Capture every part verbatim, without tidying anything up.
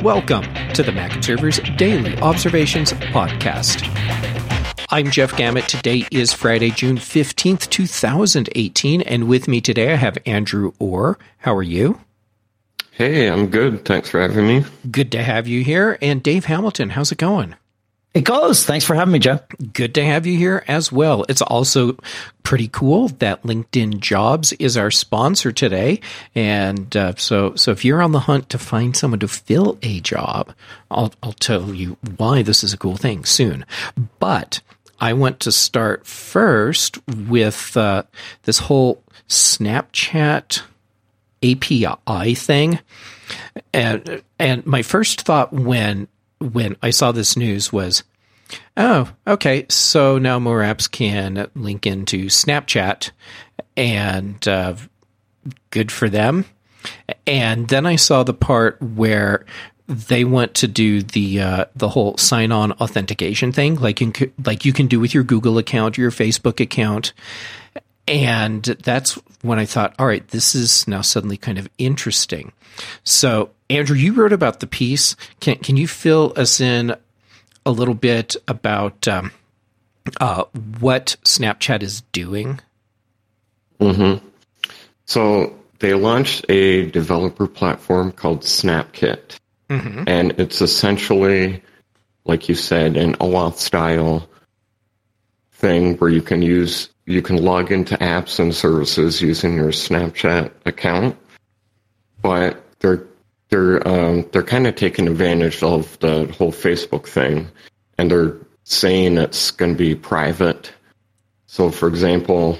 Welcome to the Mac Observer's Daily Observations Podcast. I'm Jeff Gamet. Today is Friday, June fifteenth, twenty eighteen, and with me today I have Andrew Orr. How are you? Hey, I'm good. Thanks for having me. Good to have you here. And Dave Hamilton, how's it going? It goes. Thanks for having me, Jeff. Good to have you here as well. It's also pretty cool that LinkedIn Jobs is our sponsor today. And uh, so so if you're on the hunt to find someone to fill a job, I'll, I'll tell you why this is a cool thing soon. But I want to start first with uh, this whole Snapchat A P I thing. And, and my first thought when when I saw this news was, oh, okay, so now more apps can link into Snapchat, and uh, good for them. And then I saw the part where they want to do the uh, the whole sign-on authentication thing, like you can, like you can do with your Google account or your Facebook account. And that's when I thought, all right, this is now suddenly kind of interesting. So, Andrew, you wrote about the piece. Can can you fill us in a little bit about um, uh, what Snapchat is doing? Mm-hmm. So they launched a developer platform called SnapKit. Mm-hmm. And it's essentially, like you said, an OAuth style thing where you can use you can log into apps and services using your Snapchat account, but they're they're um, they're kind of taking advantage of the whole Facebook thing, and they're saying it's going to be private. So, for example,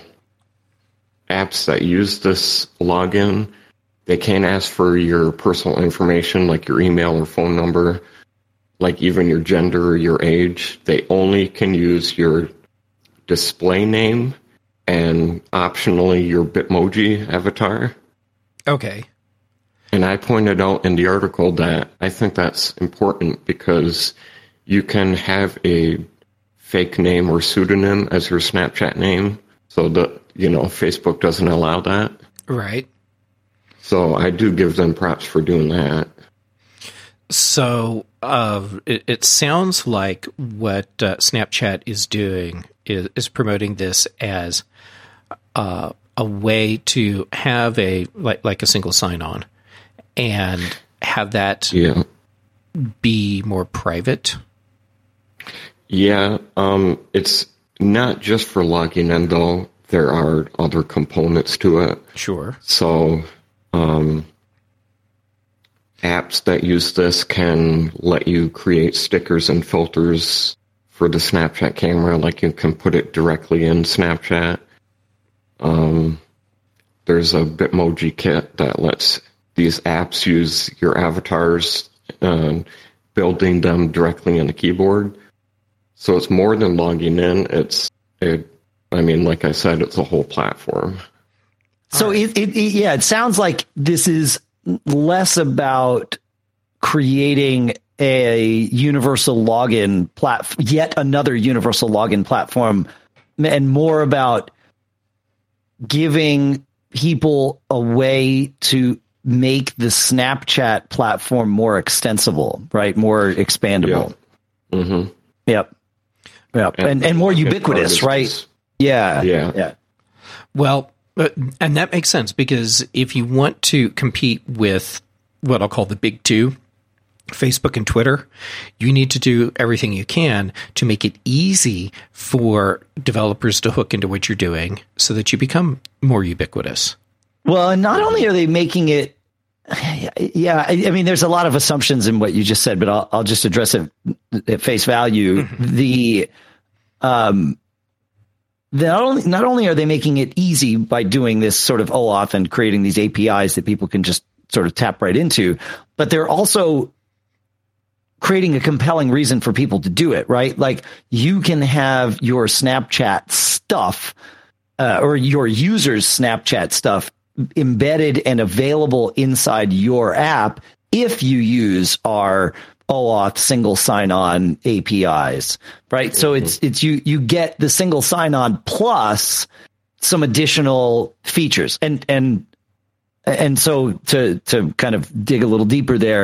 apps that use this login, they can't ask for your personal information like your email or phone number, like even your gender or your age. They only can use your display name and optionally your Bitmoji avatar. Okay. And I pointed out in the article that I think that's important because you can have a fake name or pseudonym as your Snapchat name. So that, you know, Facebook doesn't allow that. Right. So I do give them props for doing that. So uh, it, it sounds like what uh, Snapchat is doing is, is promoting this as uh, a way to have a like like a single sign-on and have that yeah. be more private. Yeah, um, it's not just for logging in, though. There are other components to it. Sure. So um, apps that use this can let you create stickers and filters for the Snapchat camera, like you can put it directly in Snapchat. Um, there's a Bitmoji kit that lets these apps use your avatars, uh, building them directly in the keyboard. So it's more than logging in. It's, it, I mean, like I said, it's a whole platform. So right. it, it, it, yeah, it sounds like this is less about creating a universal login platform, yet another universal login platform, and more about giving people a way to make the Snapchat platform more extensible, right? More expandable. Yeah. Mm-hmm. Yep. Yep. And, and, and more ubiquitous, right? Is, yeah. Yeah. Yeah. Well, uh, and that makes sense because if you want to compete with what I'll call the big two, Facebook and Twitter, you need to do everything you can to make it easy for developers to hook into what you're doing so that you become more ubiquitous. Well, and not only are they making it, yeah, I, I mean, there's a lot of assumptions in what you just said, but I'll, I'll just address it at face value. Mm-hmm. The, um, the not only, not only are they making it easy by doing this sort of OAuth and creating these A P Is that people can just sort of tap right into, but they're also creating a compelling reason for people to do it, right? Like you can have your Snapchat stuff uh, or your users' Snapchat stuff embedded and available inside your app if you use our OAuth single sign-on A P Is, right? Mm-hmm. So it's it's you you get the single sign-on plus some additional features, and and and so to to kind of dig a little deeper there,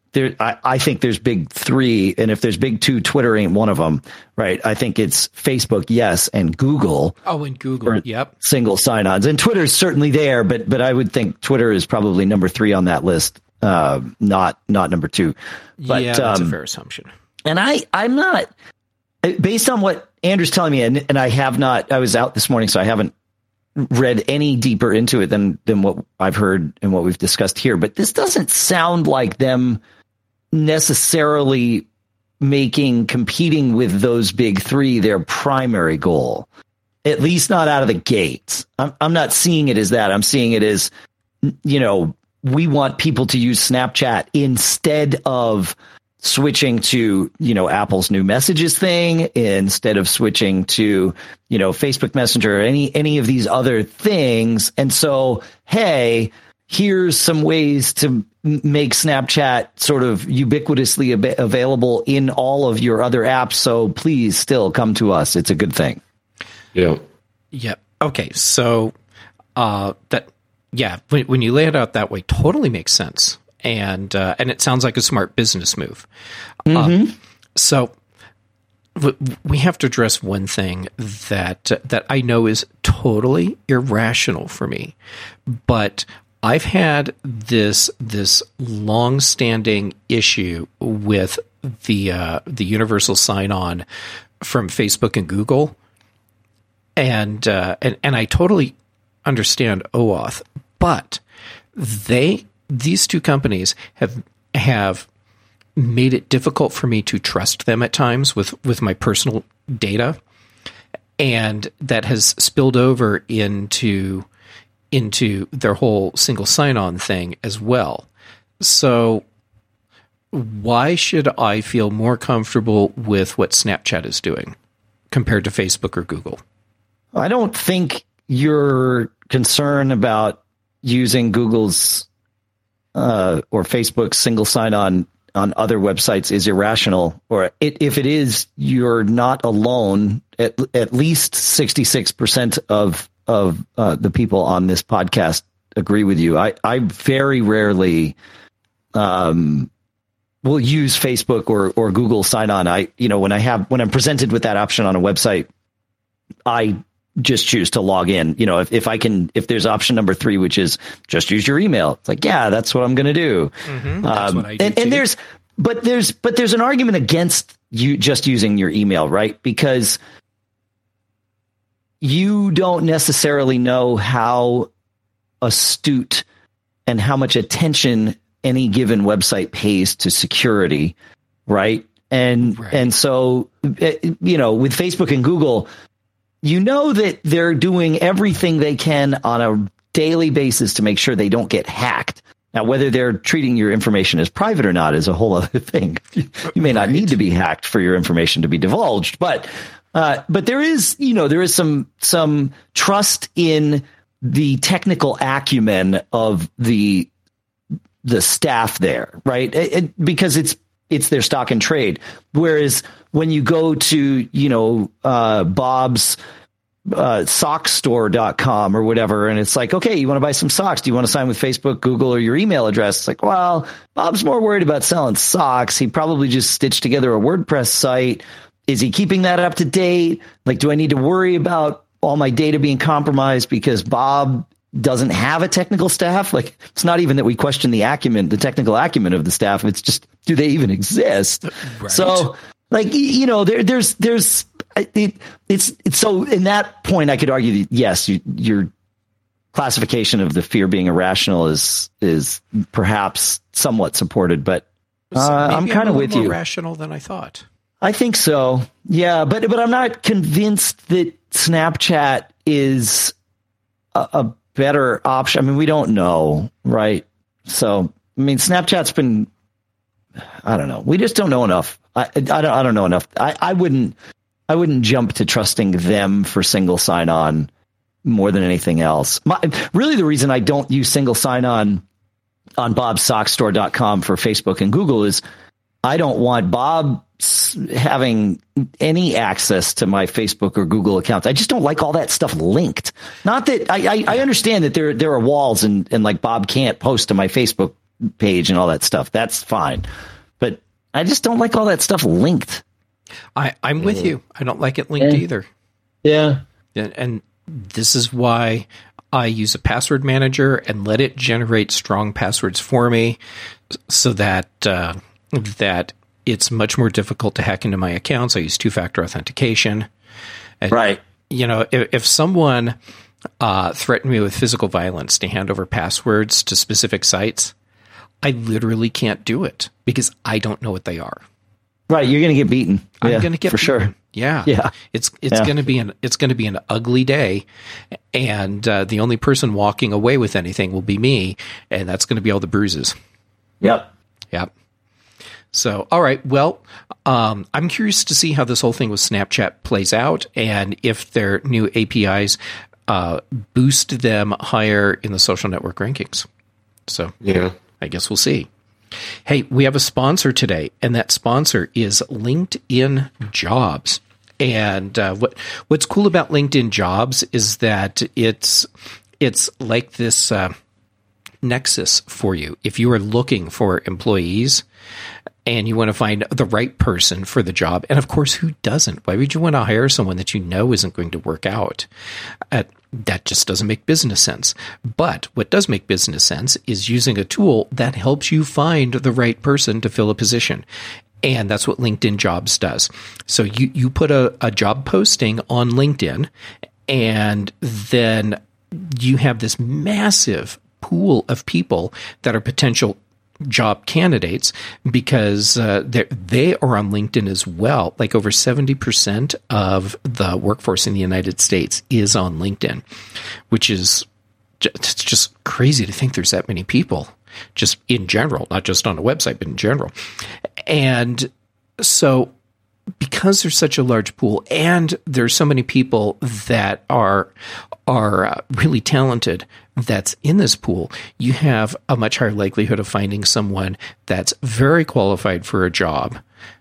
there, I, I think there's big three. And if there's big two, Twitter ain't one of them, right? I think it's Facebook, yes, and Google. Oh, and Google, yep. Single sign-ons. And Twitter's certainly there, but but I would think Twitter is probably number three on that list, uh, not not number two. But, yeah, that's um, a fair assumption. And I, I'm not, based on what Andrew's telling me, and, and I have not, I was out this morning, so I haven't read any deeper into it than than what I've heard and what we've discussed here. But this doesn't sound like them necessarily making competing with those big three their primary goal, at least not out of the gates. I'm, I'm not seeing it as that. I'm seeing it as, you know, we want people to use Snapchat instead of switching to, you know, Apple's new messages thing, instead of switching to, you know, Facebook Messenger or any, any of these other things. And so, hey, here's some ways to make Snapchat sort of ubiquitously ab- available in all of your other apps. So please still come to us. It's a good thing. Yeah. Yeah. Okay. So, uh, that, yeah, when, when you lay it out that way, totally makes sense. And uh, and it sounds like a smart business move. Mm-hmm. Uh, so w- we have to address one thing that uh, that I know is totally irrational for me, but I've had this this long-standing issue with the uh, the universal sign-on from Facebook and Google, and uh, and and I totally understand OAuth, but they. These two companies have have made it difficult for me to trust them at times with, with my personal data, and that has spilled over into into their whole single sign-on thing as well. So why should I feel more comfortable with what Snapchat is doing compared to Facebook or Google? I don't think your concern about using Google's Uh, or Facebook's single sign-on on other websites is irrational, or it, if it is, you're not alone. At, at least sixty-six percent of of uh, the people on this podcast agree with you. I, I very rarely um, will use Facebook or or Google sign-on. I you know when I have when I'm presented with that option on a website, I just choose to log in. You know, if, if I can, if there's option number three, which is just use your email, it's like, yeah, that's what I'm going to do. Mm-hmm, that's um, what I do and, too. and there's, but there's, but there's an argument against you just using your email, right? Because you don't necessarily know how astute and how much attention any given website pays to security, right? And, right. and so, you know, with Facebook and Google, you know that they're doing everything they can on a daily basis to make sure they don't get hacked. Now, whether they're treating your information as private or not is a whole other thing. You may not Right. need to be hacked for your information to be divulged, but uh, but there is, you know, there is some some trust in the technical acumen of the the staff there, right? It, it, because it's it's their stock and trade. Whereas when you go to, you know, uh, Bob's uh, sock store dot com or whatever, and it's like, okay, you want to buy some socks? Do you want to sign with Facebook, Google, or your email address? It's like, well, Bob's more worried about selling socks. He probably just stitched together a WordPress site. Is he keeping that up to date? Like, do I need to worry about all my data being compromised because Bob doesn't have a technical staff? Like, it's not even that we question the acumen, the technical acumen of the staff. It's just, do they even exist? Right. So, like, you know, there, there's, there's, it, it's, it's so in that point, I could argue that yes, you, your classification of the fear being irrational is, is perhaps somewhat supported, but uh, I'm kind of with more you. Rational than I thought. I think so. Yeah. But, but I'm not convinced that Snapchat is a, a better option. I mean, we don't know, right? So, I mean, Snapchat's been, I don't know. We just don't know enough. I, I don't, I don't know enough. I, I wouldn't, I wouldn't jump to trusting them for single sign on more than anything else. My, really the reason I don't use single sign on on bob's sock store dot com for Facebook and Google is I don't want Bob having any access to my Facebook or Google accounts. I just don't like all that stuff linked. Not that I, I, I understand that there, there are walls and, and like Bob can't post to my Facebook page and all that stuff. That's fine. But I just don't like all that stuff linked. I, I'm with you. I don't like it linked yeah. either. Yeah. And, and this is why I use a password manager and let it generate strong passwords for me so that uh, that it's much more difficult to hack into my accounts. I use two-factor authentication. And, right. You know, if, if someone uh, threatened me with physical violence to hand over passwords to specific sites, I literally can't do it because I don't know what they are. Right, you're going to get beaten. I'm yeah, going to get for beaten. sure. Yeah, yeah. It's it's yeah. going to be an it's going to be an ugly day, and uh, the only person walking away with anything will be me, and that's going to be all the bruises. Yep. Yep. So, all right. Well, um, I'm curious to see how this whole thing with Snapchat plays out, and if their new A P Is uh, boost them higher in the social network rankings. So, yeah, I guess we'll see. Hey, we have a sponsor today, and that sponsor is LinkedIn Jobs. And uh, what what's cool about LinkedIn Jobs is that it's it's like this uh, nexus for you. If you are looking for employees and you want to find the right person for the job, and of course, who doesn't? Why would you want to hire someone that you know isn't going to work out? Uh, that just doesn't make business sense. But what does make business sense is using a tool that helps you find the right person to fill a position. And that's what LinkedIn Jobs does. So you, you put a, a job posting on LinkedIn, and then you have this massive pool of people that are potential job candidates because uh, they are on LinkedIn as well. Like over seventy percent of the workforce in the United States is on LinkedIn, which is it's just crazy to think there's that many people just in general, not just on a website, but in general. And so because there's such a large pool and there's so many people that are are uh, really talented that's in this pool, you have a much higher likelihood of finding someone that's very qualified for a job,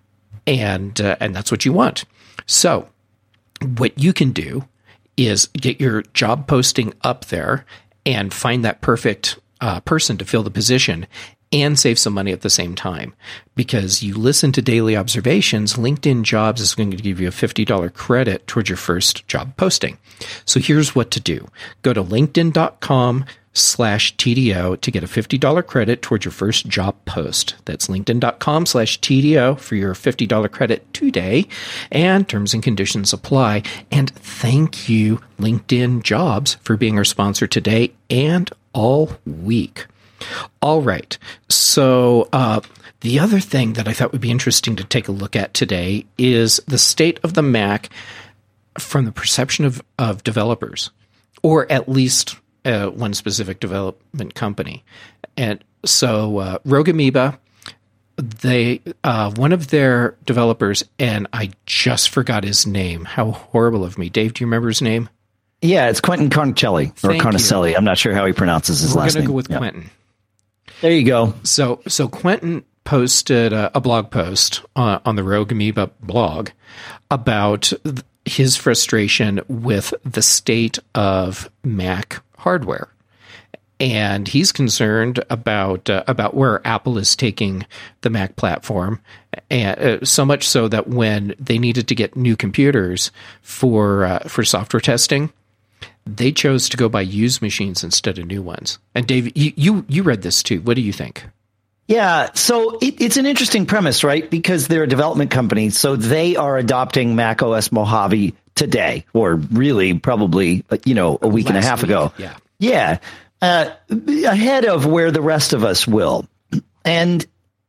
and uh, and that's what you want. So what you can do is get your job posting up there and find that perfect uh, person to fill the position and save some money at the same time. Because you listen to Daily Observations, LinkedIn Jobs is going to give you a fifty dollars credit towards your first job posting. So here's what to do. Go to linkedin.com slash TDO to get a fifty dollars credit towards your first job post. That's linkedin.com slash TDO for your fifty dollars credit today. And terms and conditions apply. And thank you, LinkedIn Jobs, for being our sponsor today and all week. All right. So uh, the other thing that I thought would be interesting to take a look at today is the state of the Mac from the perception of, of developers, or at least uh, one specific development company. And so uh, Rogue Amoeba, they uh, one of their developers, and I just forgot his name. How horrible of me. Dave, do you remember his name? Yeah, it's Quentin Carnicelli, or Thank Carnicelli. you. I'm not sure how he pronounces his We're last gonna name. We're going to go with yeah. Quentin. There you go. So, so Quentin posted a, a blog post uh, on the Rogue Amoeba blog about th- his frustration with the state of Mac hardware, and he's concerned about uh, about where Apple is taking the Mac platform, and uh, so much so that when they needed to get new computers for uh, for software testing, they chose to go buy used machines instead of new ones. And Dave, you, you, you read this too. What do you think? Yeah, so it, it's an interesting premise, right? Because they're a development company, so they are adopting macOS Mojave today, or really probably, you know, a week Last and a half week, ago. Yeah. Yeah, uh, ahead of where the rest of us will. And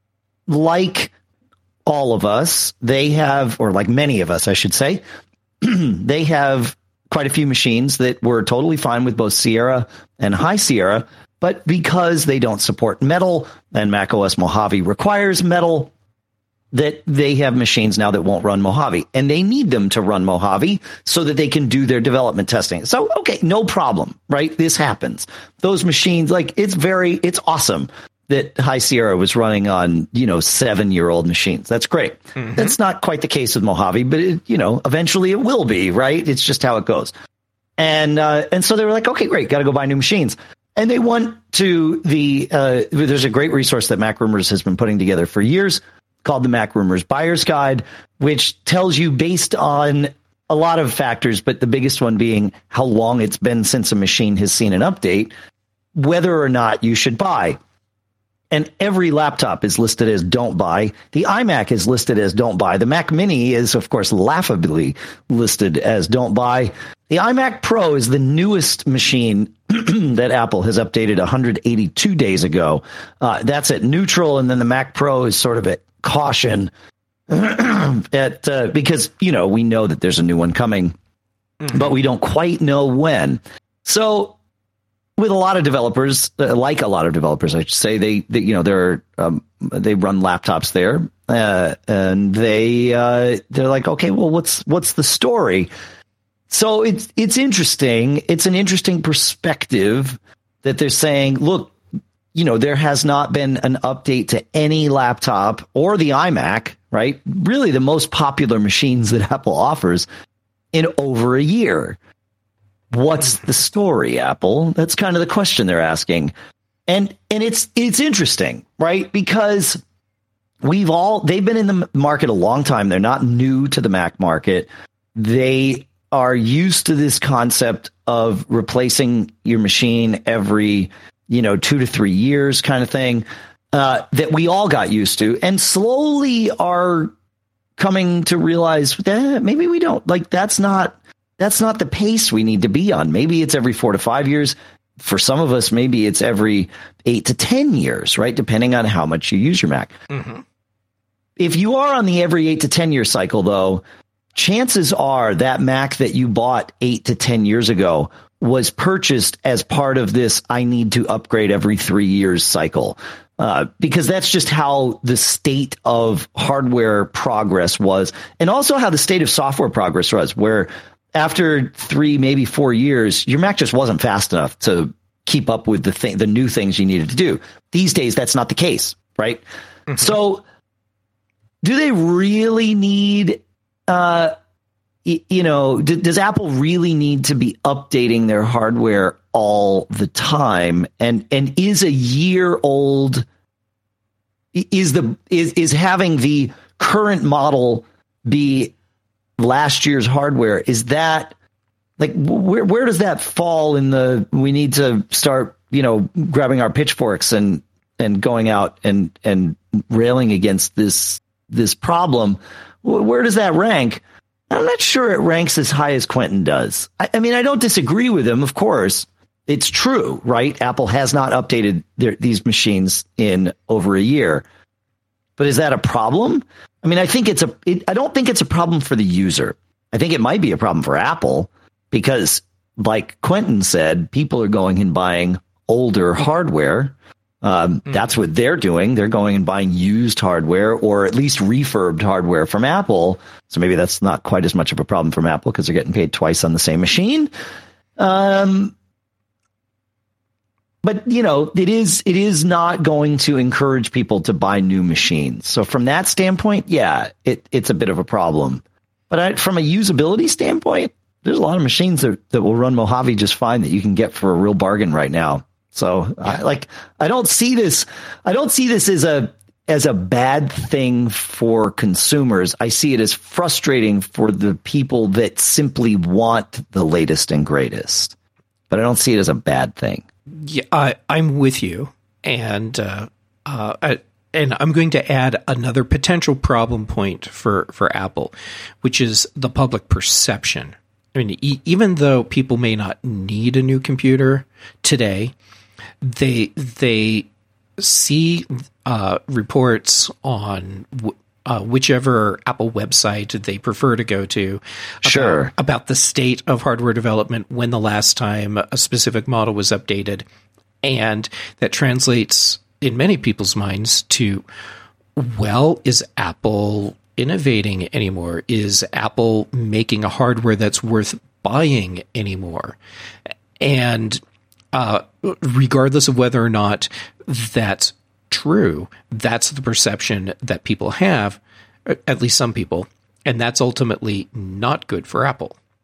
like all of us, they have, or like many of us, I should say, they have quite a few machines that were totally fine with both Sierra and High Sierra, but because they don't support Metal and macOS Mojave requires Metal, that they have machines now that won't run Mojave, and they need them to run Mojave so that they can do their development testing. So, okay, no problem, right? This happens. Those machines, like, it's very, it's awesome that High Sierra was running on, you know, seven-year-old machines. That's great. Mm-hmm. That's not quite the case with Mojave, but, it, you know, eventually it will be, right? It's just how it goes. And uh, and so they were like, okay, great, got to go buy new machines. And they went to the, uh, there's a great resource that Mac Rumors has been putting together for years called the Mac Rumors Buyer's Guide, which tells you based on a lot of factors, but the biggest one being how long it's been since a machine has seen an update, whether or not you should buy. And every laptop is listed as don't buy. The iMac is listed as don't buy. The Mac Mini is, of course, laughably listed as don't buy. The iMac Pro is the newest machine that Apple has updated one hundred eighty-two days ago. Uh, that's at neutral, and then the Mac Pro is sort of at caution at uh, because, you know, we know that there's a new one coming, mm-hmm. but we don't quite know when. So with a lot of developers, uh, like a lot of developers, I should say, they, they you know, they're um, they run laptops there, uh, and they uh, they're like, okay, well, what's what's the story? So it's it's interesting. It's an interesting perspective that they're saying, look, you know, there has not been an update to any laptop or the iMac, right? Really, the most popular machines that Apple offers in over a year. What's the story, Apple? That's kind of the question they're asking. And and it's it's interesting, right? Because we've all they've been in the market a long time. They're not new to the Mac market. They are used to this concept of replacing your machine every, you know, two to three years kind of thing, uh, that we all got used to and slowly are coming to realize eh, maybe we don't like that's not That's not the pace we need to be on. Maybe it's every four to five years. For some of us, maybe it's every eight to ten years, right? Depending on how much you use your Mac. Mm-hmm. If you are on the every eight to ten year cycle, though, chances are that Mac that you bought eight to ten years ago was purchased as part of this I need to upgrade every three years cycle. Uh, because that's just how the state of hardware progress was. And also how the state of software progress was, where after three, maybe four years, your Mac just wasn't fast enough to keep up with the thing, the new things you needed to do. These days, that's not the case, right? Mm-hmm. So do they really need, uh, y- you know, d- does Apple really need to be updating their hardware all the time? And, and is a year old, is the, is, is having the current model be last year's hardware, is that like where where does that fall in the we need to start, you know, grabbing our pitchforks and and going out and and railing against this this problem? Where does that rank? I'm not sure it ranks as high as Quentin does. I, I mean, I don't disagree with him, of course. It's true, right? Apple has not updated their, these machines in over a year. But is that a problem? I mean, I think it's a, it, I don't think it's a problem for the user. I think it might be a problem for Apple because, like Quentin said, people are going and buying older hardware. Um, mm. That's what they're doing. They're going and buying used hardware or at least refurbed hardware from Apple. So maybe that's not quite as much of a problem from Apple because they're getting paid twice on the same machine. Um, But, you know, it is it is not going to encourage people to buy new machines. So from that standpoint, yeah, it, it's a bit of a problem. But I, from a usability standpoint, there's a lot of machines that, that will run Mojave just fine that you can get for a real bargain right now. So I, like I don't see this I don't see this as a as a bad thing for consumers. I see it as frustrating for the people that simply want the latest and greatest. But I don't see it as a bad thing. Yeah, I, I'm with you, and uh, uh, I, and I'm going to add another potential problem point for, for Apple, which is the public perception. I mean, e- even though people may not need a new computer today, they they see uh, reports on w- uh, whichever Apple website they prefer to go to about, sure. about the state of hardware development, when the last time a specific model was updated. And that translates in many people's minds to, well, is Apple innovating anymore? Is Apple making a hardware that's worth buying anymore? And uh, regardless of whether or not that's true, that's the perception that people have, at least some people, and that's ultimately not good for Apple.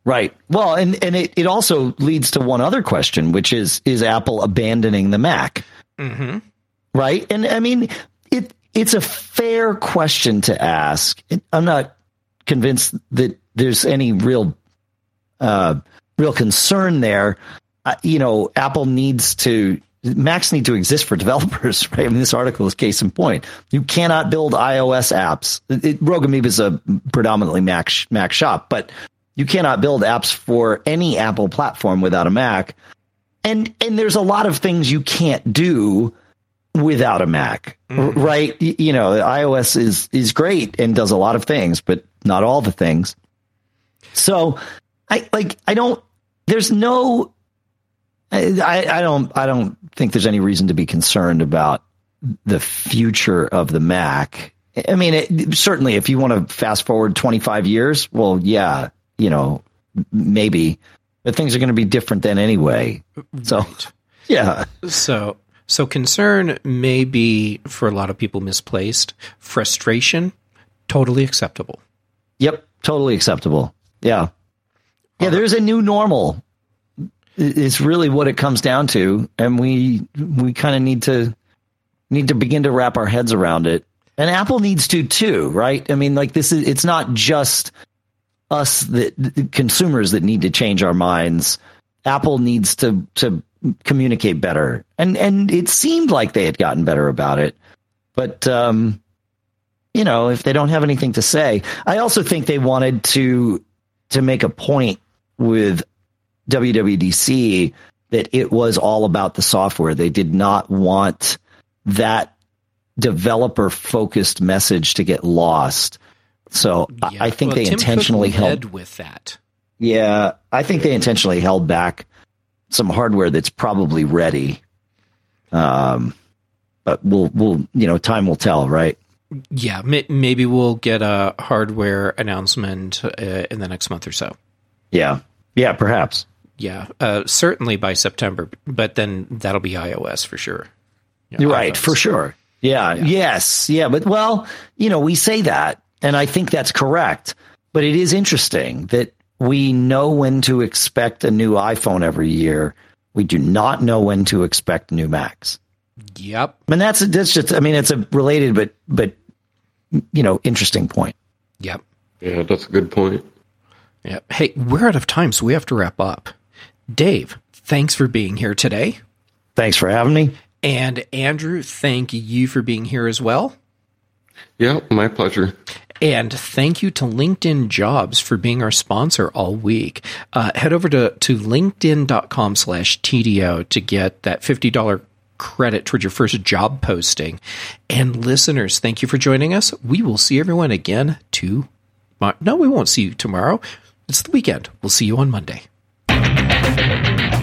Right. Well, and, and it, it also leads to one other question, which is, is Apple abandoning the Mac? Mm-hmm. Right. And I mean, it it's a fair question to ask. I'm not convinced that there's any real uh, real concern there. Uh, you know, Apple needs to, Macs need to exist for developers, right? I mean, this article is case in point. You cannot build iOS apps. It, Rogue Amoeba is a predominantly Mac, Mac shop, but you cannot build apps for any Apple platform without a Mac. And and there's a lot of things you can't do without a Mac, mm-hmm. right? You, you know, iOS is is great and does a lot of things, but not all the things. So I like I don't there's no I, I don't I don't think there's any reason to be concerned about the future of the Mac. I mean, it, certainly if you want to fast forward twenty-five years, well, yeah, you know, maybe, but things are going to be different then anyway. So, right. yeah. So, so concern may be for a lot of people misplaced. Frustration, totally acceptable. Yep, totally acceptable. Yeah. Yeah, there's a new normal. It's really what it comes down to, and we we kind of need to need to begin to wrap our heads around it. And Apple needs to too, right? I mean, like this is it's not just us that consumers that need to change our minds. Apple needs to to communicate better, and and it seemed like they had gotten better about it. But um, you know, if they don't have anything to say, I also think they wanted to to make a point with W W D C that it was all about the software. They did not want that developer focused message to get lost. So yeah. I think well, they Tim intentionally Cook led held with that. Yeah, I think they intentionally held back some hardware that's probably ready. Um, but we'll we'll you know time will tell, right? Yeah, may, maybe we'll get a hardware announcement uh, in the next month or so. Yeah, yeah, perhaps. Yeah, uh, certainly by September, but then that'll be iOS for sure. Yeah, You're right, iOS. For sure. Yeah, yeah, yes, yeah, but well, you know, we say that, and I think that's correct, but it is interesting that we know when to expect a new iPhone every year. We do not know when to expect new Macs. Yep. And that's, that's just, I mean, it's a related, but, but, you know, interesting point. Yep. Yeah, that's a good point. Yeah. Hey, we're out of time, so we have to wrap up. Dave, thanks for being here today. Thanks for having me. And Andrew, thank you for being here as well. Yeah, my pleasure. And thank you to LinkedIn Jobs for being our sponsor all week. Uh, head over to, to linkedin.com slash TDO to get that fifty dollars credit towards your first job posting. And listeners, thank you for joining us. We will see everyone again tomorrow. No, we won't see you tomorrow. It's the weekend. We'll see you on Monday.